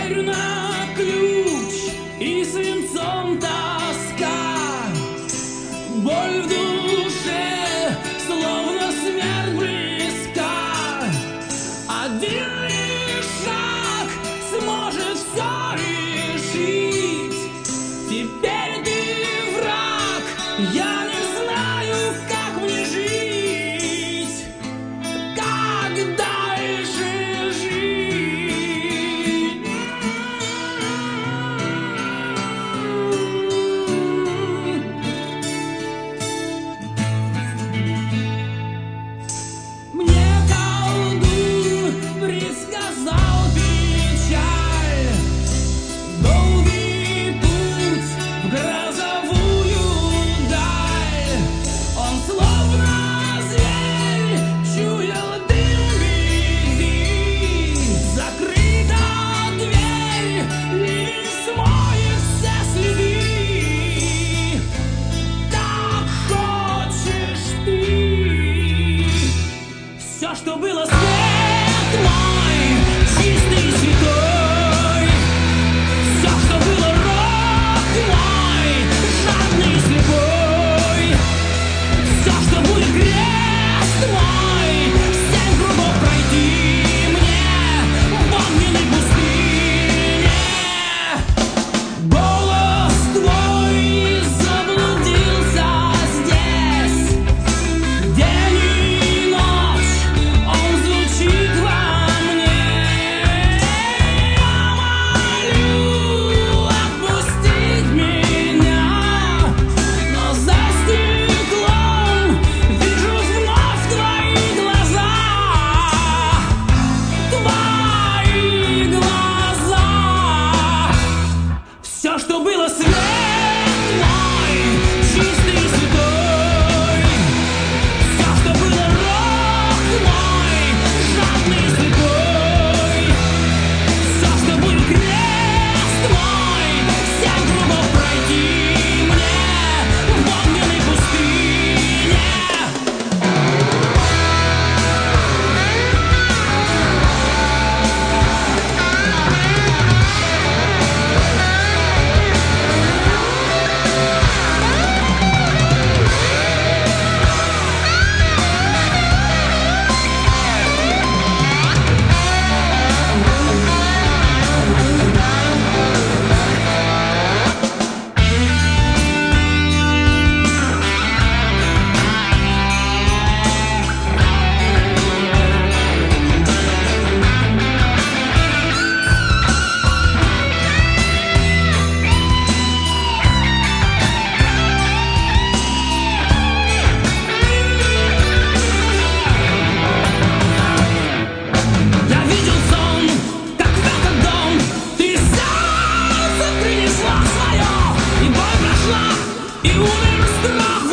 Дверь на ключ и свинцом тоска, боль в душе, словно смерть близка. Один лишь шаг сможет все решить. Теперь ты враг, я не знаю, как мне жить, как дальше жить. Мне колдун предсказал печаль, долгий путь в грозовую даль. Он словно зверь чуял дым беды. Закрыта дверь, ливень смоет все следы. Так хочешь ты. Все, что было, свет мой, чистый и святой. Все, что было, рок мой, жадный и слепой. Все, что будет, крест мой, 7 кругов пройти мне в огненной пустыне. Голос твой заблудился здесь. День и ночь он звучит во мне. Я молю отпустить меня, но за стеклом вижу вновь твои глаза. Твои глаза. Все, что было, свет мой, чистый и святой. Все, что было, рок мой, жадный и слепой. Все, что будет, крест мой, 7 кругов пройти мне в огненной пустыне. Я видел сон, как в этот дом ты сердце принесла свое, и боль прошла, и умер страх